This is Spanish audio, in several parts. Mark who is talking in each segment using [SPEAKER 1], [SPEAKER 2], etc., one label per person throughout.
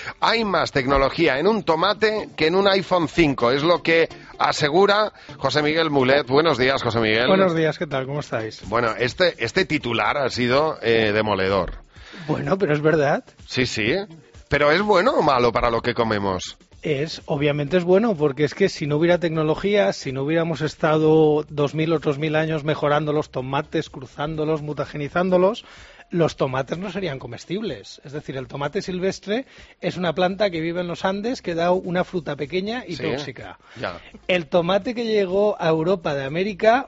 [SPEAKER 1] Hay más tecnología en un tomate que en un iPhone 5, es lo que asegura José Miguel Mulet. Buenos días, José Miguel.
[SPEAKER 2] Buenos días, ¿qué tal? ¿Cómo estáis?
[SPEAKER 1] Bueno, este titular ha sido demoledor.
[SPEAKER 2] Bueno, pero es verdad.
[SPEAKER 1] Sí, sí. ¿Pero es bueno o malo para lo que comemos?
[SPEAKER 2] Obviamente es bueno, porque es que si no hubiera tecnología, si no hubiéramos estado 2000 o 3000 años mejorando los tomates, cruzándolos, mutagenizándolos, los tomates no serían comestibles. Es decir, el tomate silvestre es una planta que vive en los Andes que da una fruta pequeña y tóxica.
[SPEAKER 1] Ya.
[SPEAKER 2] El tomate que llegó a Europa de América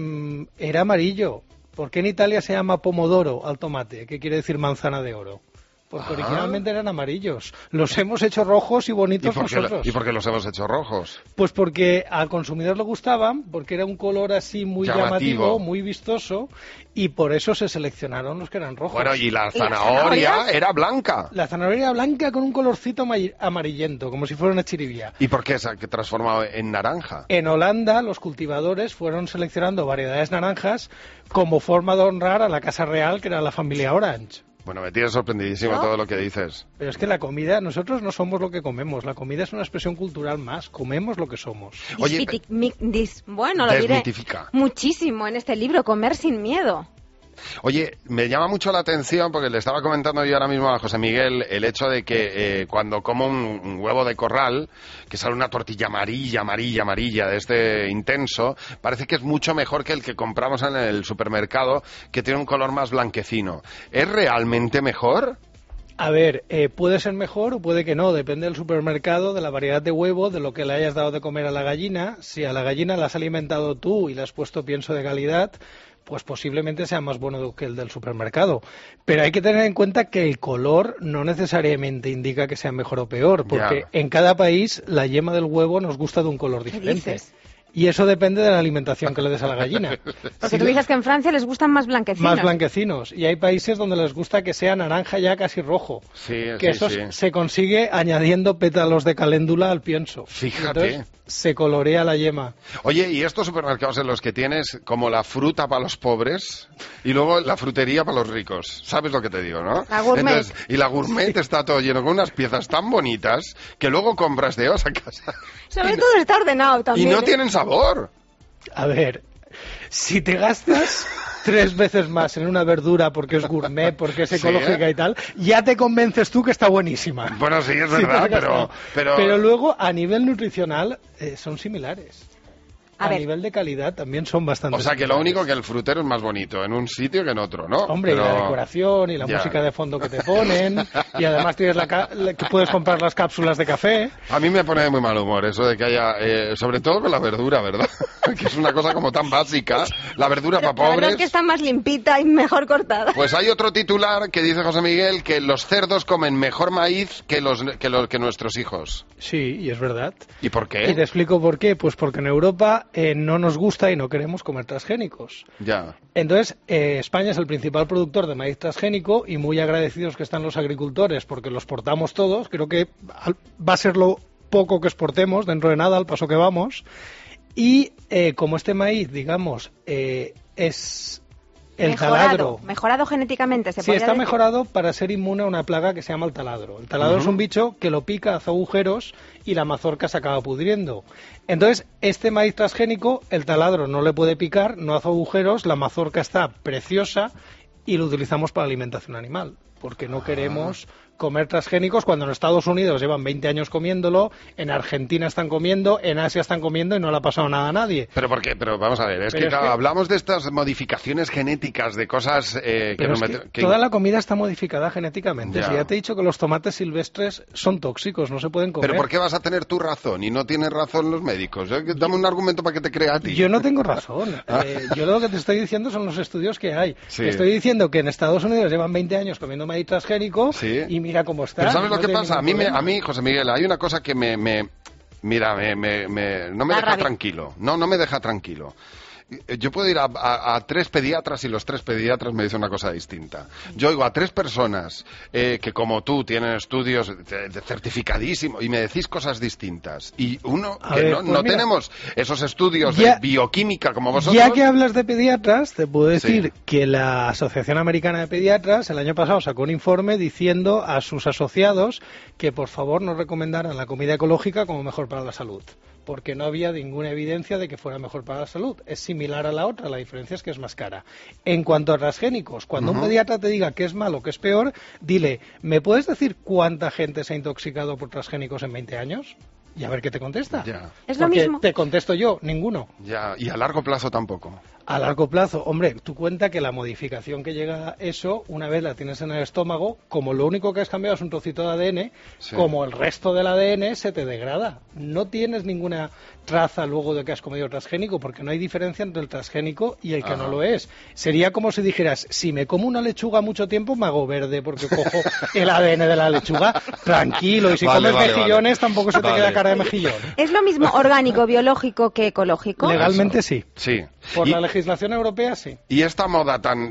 [SPEAKER 2] era amarillo. ¿Por qué en Italia se llama pomodoro al tomate? ¿Qué quiere decir manzana de oro? Porque originalmente eran amarillos. Los hemos hecho rojos y bonitos nosotros.
[SPEAKER 1] ¿Y por qué los hemos hecho rojos?
[SPEAKER 2] Pues porque al consumidor le gustaban, porque era un color así muy llamativo, muy vistoso, y por eso se seleccionaron los que eran rojos.
[SPEAKER 1] Bueno, y la zanahoria era blanca.
[SPEAKER 2] La zanahoria era blanca con un colorcito amarillento, como si fuera una chiribía.
[SPEAKER 1] ¿Y por qué se ha transformado en naranja?
[SPEAKER 2] En Holanda, los cultivadores fueron seleccionando variedades naranjas como forma de honrar a la casa real, que era la familia Orange.
[SPEAKER 1] Bueno, me tiene sorprendidísimo todo lo que dices.
[SPEAKER 2] Pero es que la comida, nosotros no somos lo que comemos. La comida es una expresión cultural más. Comemos lo que somos.
[SPEAKER 3] Oye, bueno, lo diré muchísimo en este libro, Comer sin miedo.
[SPEAKER 1] Oye, me llama mucho la atención, porque le estaba comentando yo ahora mismo a José Miguel, el hecho de que cuando como un huevo de corral, que sale una tortilla amarilla, de este intenso, parece que es mucho mejor que el que compramos en el supermercado, que tiene un color más blanquecino. ¿Es realmente mejor?
[SPEAKER 2] A ver, puede ser mejor o puede que no, depende del supermercado, de la variedad de huevo, de lo que le hayas dado de comer a la gallina. Si a la gallina la has alimentado tú y le has puesto pienso de calidad, pues posiblemente sea más bueno que el del supermercado. Pero hay que tener en cuenta que el color no necesariamente indica que sea mejor o peor, porque en cada país la yema del huevo nos gusta de un color diferente. Y eso depende de la alimentación que le des a la gallina.
[SPEAKER 3] Porque tú dices que en Francia les gustan más blanquecinos.
[SPEAKER 2] Más blanquecinos. Y hay países donde les gusta que sea naranja ya casi rojo. Eso se consigue añadiendo pétalos de caléndula al pienso.
[SPEAKER 1] Fíjate.
[SPEAKER 2] Entonces, se colorea la yema.
[SPEAKER 1] Oye, ¿y estos supermercados en los que tienes como la fruta para los pobres y luego la frutería para los ricos? ¿Sabes lo que te digo, no?
[SPEAKER 3] La gourmet.
[SPEAKER 1] Y la gourmet está todo lleno con unas piezas tan bonitas que luego compras de a casa.
[SPEAKER 3] Sobre todo está ordenado también.
[SPEAKER 1] Y no tienen sabor.
[SPEAKER 2] A ver, si te gastas 3 veces más en una verdura porque es gourmet, porque es ecológica y tal, ya te convences tú que está buenísima.
[SPEAKER 1] Bueno, sí, es verdad,
[SPEAKER 2] pero luego a nivel nutricional son similares. A nivel de calidad también son bastante
[SPEAKER 1] O sea, que lo único que el frutero es más bonito en un sitio que en otro, ¿no?
[SPEAKER 2] Hombre, y la decoración y la música de fondo que te ponen, y además tienes que puedes comprar las cápsulas de café.
[SPEAKER 1] A mí me pone de muy mal humor eso de que haya, sobre todo con la verdura, ¿verdad? Que es una cosa como tan básica, la verdura para pobres.
[SPEAKER 3] La verdad es que está más limpita y mejor cortada.
[SPEAKER 1] Pues hay otro titular que dice José Miguel que los cerdos comen mejor maíz que nuestros hijos.
[SPEAKER 2] Sí, y es verdad.
[SPEAKER 1] ¿Y por qué?
[SPEAKER 2] Y te explico por qué. Pues porque en Europa no nos gusta y no queremos comer transgénicos.
[SPEAKER 1] Ya.
[SPEAKER 2] Entonces, España es el principal productor de maíz transgénico y muy agradecidos que están los agricultores porque los portamos todos. Creo que va a ser lo poco que exportemos dentro de nada, al paso que vamos. Y como este maíz, digamos, es el taladro.
[SPEAKER 3] Mejorado genéticamente, se podría
[SPEAKER 2] está
[SPEAKER 3] decir.
[SPEAKER 2] mejorado para ser inmune a una plaga que se llama el taladro. El taladro es un bicho que lo pica, hace agujeros y la mazorca se acaba pudriendo. Entonces, este maíz transgénico, el taladro no le puede picar, no hace agujeros, la mazorca está preciosa y lo utilizamos para alimentación animal, porque no queremos comer transgénicos cuando en Estados Unidos llevan 20 años comiéndolo, en Argentina están comiendo, en Asia están comiendo y no le ha pasado nada a nadie.
[SPEAKER 1] ¿Pero por qué? Pero vamos a ver, hablamos de estas modificaciones genéticas, de cosas
[SPEAKER 2] toda la comida está modificada genéticamente. Si ya te he dicho que los tomates silvestres son tóxicos, no se pueden comer.
[SPEAKER 1] ¿Pero por qué vas a tener tu razón y no tienes razón los médicos? Dame un argumento para que te crea a ti.
[SPEAKER 2] Yo no tengo razón. Yo lo que te estoy diciendo son los estudios que hay.
[SPEAKER 1] Sí.
[SPEAKER 2] Te estoy diciendo que en Estados Unidos llevan 20 años comiendo maíz transgénico y mira cómo está.
[SPEAKER 1] Pero ¿sabes lo que pasa? A mí, José Miguel, hay una cosa que no me deja tranquilo. No me deja tranquilo. yo puedo ir a 3 pediatras y los 3 pediatras me dicen una cosa distinta. Yo oigo a 3 personas que como tú tienen estudios certificadísimos y me decís cosas distintas. Y uno que no tenemos esos estudios de bioquímica como vosotros.
[SPEAKER 2] Ya que hablas de pediatras, te puedo decir que la Asociación Americana de Pediatras el año pasado sacó un informe diciendo a sus asociados que por favor no recomendaran la comida ecológica como mejor para la salud, porque no había ninguna evidencia de que fuera mejor para la salud. Es similar a la otra, la diferencia es que es más cara. En cuanto a transgénicos, cuando un pediatra te diga que es malo, que es peor, dile, ¿me puedes decir cuánta gente se ha intoxicado por transgénicos en 20 años? Y a ver qué te contesta.
[SPEAKER 3] Es lo mismo.
[SPEAKER 2] Te contesto yo, ninguno.
[SPEAKER 1] Y a largo plazo tampoco.
[SPEAKER 2] A largo plazo, hombre, tú cuenta que la modificación que llega a eso, una vez la tienes en el estómago, como lo único que has cambiado es un trocito de ADN, como el resto del ADN se te degrada. No tienes ninguna traza luego de que has comido transgénico, porque no hay diferencia entre el transgénico y el que no lo es. Sería como si dijeras, si me como una lechuga mucho tiempo, me hago verde porque cojo el ADN de la lechuga. Tranquilo, y si comes mejillones, tampoco se te queda cara de mejillón.
[SPEAKER 3] ¿Es lo mismo orgánico, biológico que ecológico?
[SPEAKER 2] Legalmente sí.
[SPEAKER 1] Sí.
[SPEAKER 2] Por la legislación europea, sí.
[SPEAKER 1] Y esta moda tan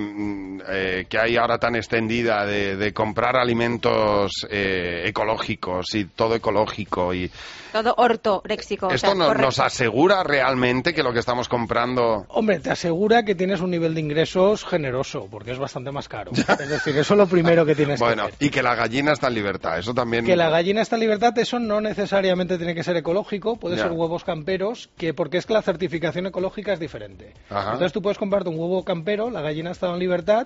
[SPEAKER 1] que hay ahora tan extendida de comprar alimentos ecológicos y todo ecológico y
[SPEAKER 3] todo ortoréxico.
[SPEAKER 1] ¿Esto nos asegura realmente que lo que estamos comprando?
[SPEAKER 2] Hombre, te asegura que tienes un nivel de ingresos generoso, porque es bastante más caro. Es decir, eso es lo primero que tienes que hacer.
[SPEAKER 1] Y que la gallina está en libertad, eso también.
[SPEAKER 2] Que la gallina está en libertad, eso no necesariamente tiene que ser ecológico, puede ser huevos camperos, porque es que la certificación ecológica es diferente. Entonces tú puedes comprarte un huevo campero, la gallina ha estado en libertad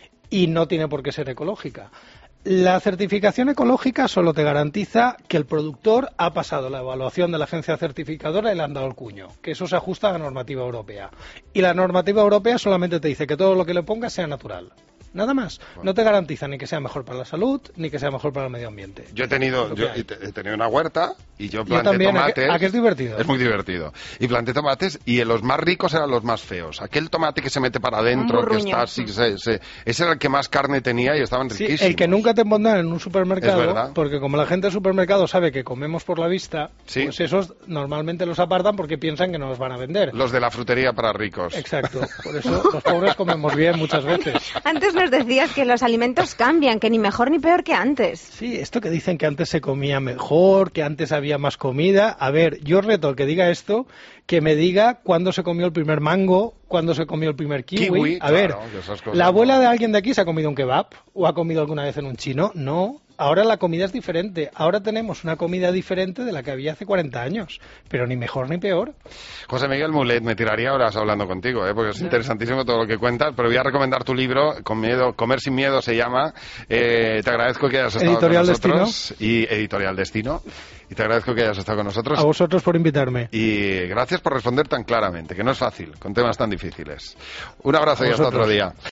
[SPEAKER 2] y no tiene por qué ser ecológica. La certificación ecológica solo te garantiza que el productor ha pasado la evaluación de la agencia certificadora y le han dado el cuño, que eso se ajusta a la normativa europea. Y la normativa europea solamente te dice que todo lo que le pongas sea natural. Nada más. No te garantiza ni que sea mejor para la salud, ni que sea mejor para el medio ambiente.
[SPEAKER 1] Yo he tenido una huerta y yo planté tomates.
[SPEAKER 2] ¿A qué es divertido?
[SPEAKER 1] Es muy divertido. Y planté tomates y los más ricos eran los más feos. Aquel tomate que se mete para adentro, que está así, ese era el que más carne tenía y estaban riquísimos.
[SPEAKER 2] El que nunca te pondrán en un supermercado, porque como la gente del supermercado sabe que comemos por la vista, pues esos normalmente los apartan porque piensan que no los van a vender.
[SPEAKER 1] Los de la frutería para ricos.
[SPEAKER 2] Exacto. Por eso los pobres comemos bien muchas veces.
[SPEAKER 3] Antes nos decías que los alimentos cambian, que ni mejor ni peor que antes.
[SPEAKER 2] Sí, esto que dicen que antes se comía mejor, que antes había más comida. A ver, yo reto al que diga esto, que me diga cuándo se comió el primer mango, cuándo se comió el primer kiwi. A ver, ¿la abuela de alguien de aquí se ha comido un kebab? ¿O ha comido alguna vez en un chino? No. Ahora la comida es diferente. Ahora tenemos una comida diferente de la que había hace 40 años. Pero ni mejor ni peor.
[SPEAKER 1] José Miguel Mulet, me tiraría horas hablando contigo, porque es interesantísimo todo lo que cuentas. Pero voy a recomendar tu libro, Comer sin miedo se llama. Te agradezco que hayas estado con nosotros. Editorial Destino. Y te agradezco que hayas estado con nosotros.
[SPEAKER 2] A vosotros por invitarme.
[SPEAKER 1] Y gracias por responder tan claramente, que no es fácil, con temas tan difíciles. Un abrazo y hasta otro día.